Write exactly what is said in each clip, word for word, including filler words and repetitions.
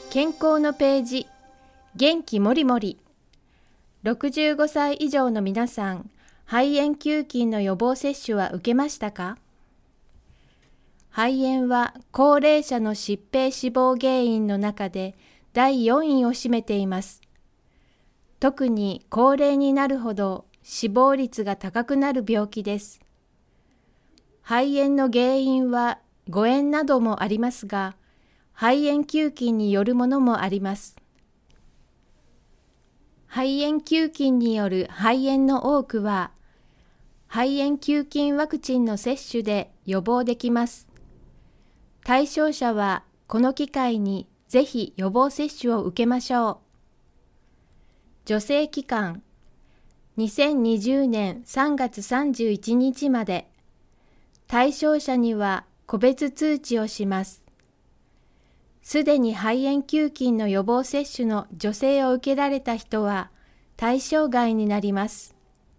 健康のページ、元気もりもり。ろくじゅうごさい以上の皆さん、肺炎球菌の予防接種は受けましたか？肺炎は高齢者の疾病死亡原因の中でだいよんいを占めています。特に高齢になるほど死亡率が高くなる病気です。肺炎の原因は誤嚥などもありますが、肺炎球菌によるものもあります。肺炎球菌による肺炎の多くは、肺炎球菌ワクチンの接種で予防できます。対象者はこの機会にぜひ予防接種を受けましょう。助成期間、にせんにじゅうねんさんがつさんじゅういちにちまで。対象者には個別通知をします。すでに肺炎球菌の予防接種の助成を受けられた人は対象外になります。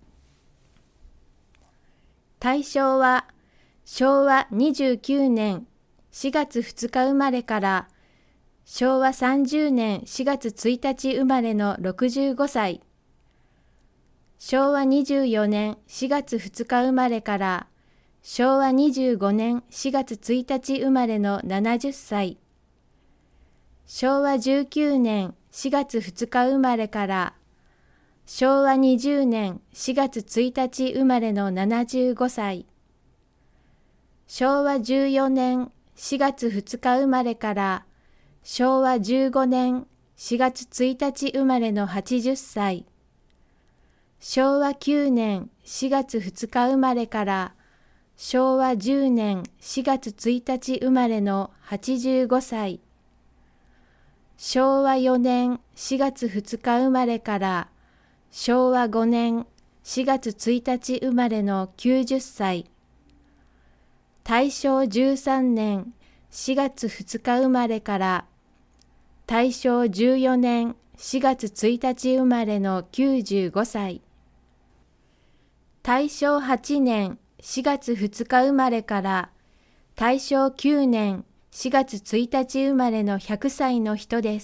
対象はしょうわにじゅうきゅうねんしがつふつか生まれからしょうわさんじゅうねんしがつついたち生まれのろくじゅうごさい、しょうわにじゅうよねんしがつふつか生まれからしょうわにじゅうごねんしがつついたち生まれのななじゅっさい、しょうわじゅうきゅうねんしがつふつか生まれからしょうわにじゅうねんしがつついたち生まれのななじゅうごさい、しょうわじゅうよねんしがつふつか生まれからしょうわじゅうごねんしがつついたち生まれのはちじゅっさい、しょうわきゅうねんしがつふつか生まれからしょうわじゅうねんしがつついたち生まれのはちじゅうごさい、しょうわよねんしがつふつか生まれからしょうわごねんしがつついたち生まれのきゅうじゅっさい、たいしょうじゅうさんねんしがつふつか生まれからたいしょうじゅうよねんしがつついたち生まれのきゅうじゅうごさい、たいしょうはちねんしがつふつか生まれからたいしょうきゅうねんしがつついたち生まれのひゃくさいの人です。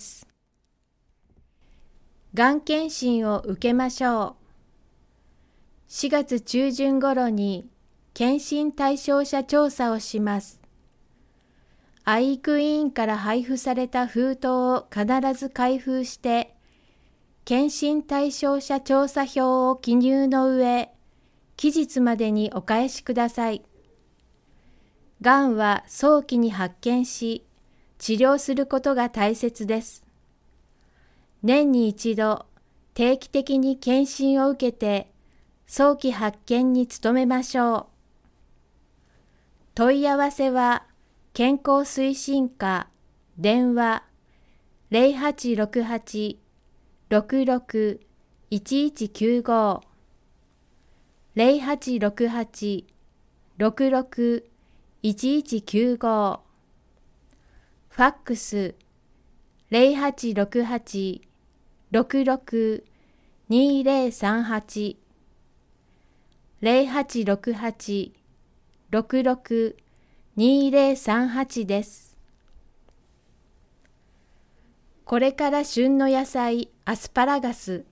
がん検診を受けましょう。しがつちゅうじゅん頃に検診対象者調査をします。愛育委員から配布された封筒を必ず開封して、検診対象者調査票を記入の上、期日までにお返しください。がんは早期に発見し、治療することが大切です。年に一度、定期的に検診を受けて、早期発見に努めましょう。問い合わせは、健康推進課、電話ゼロはちろくはち ろくろく いちいちきゅうご ゼロはちろくはち ろくろく いちいちきゅうご、ファックスゼロはちろくはち ろくろく にゼロさんはち ゼロはちろくはち ろくろく にゼロさんはちです。これから旬の野菜、アスパラガス。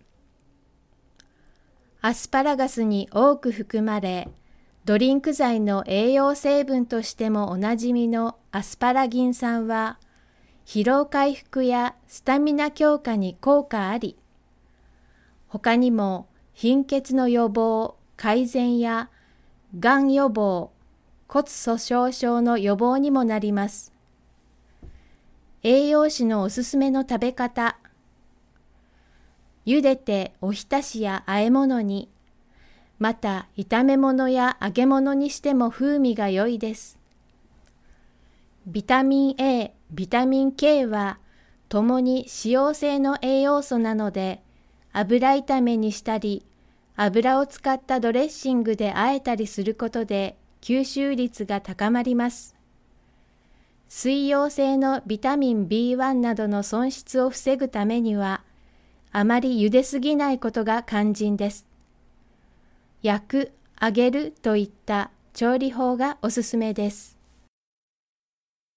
アスパラガスに多く含まれ、ドリンク剤の栄養成分としてもおなじみのアスパラギン酸は、疲労回復やスタミナ強化に効果あり、他にも貧血の予防、改善やがん予防、骨粗鬆症の予防にもなります。栄養士のおすすめの食べ方。茹でておひたしや和え物に、また炒め物や揚げ物にしても風味が良いです。ビタミン A、ビタミン K はともに脂溶性の栄養素なので、油炒めにしたり、油を使ったドレッシングで和えたりすることで吸収率が高まります。水溶性のビタミン ビーワン などの損失を防ぐためには、あまり茹ですぎないことが肝心です。焼く、揚げるといった調理法がおすすめです。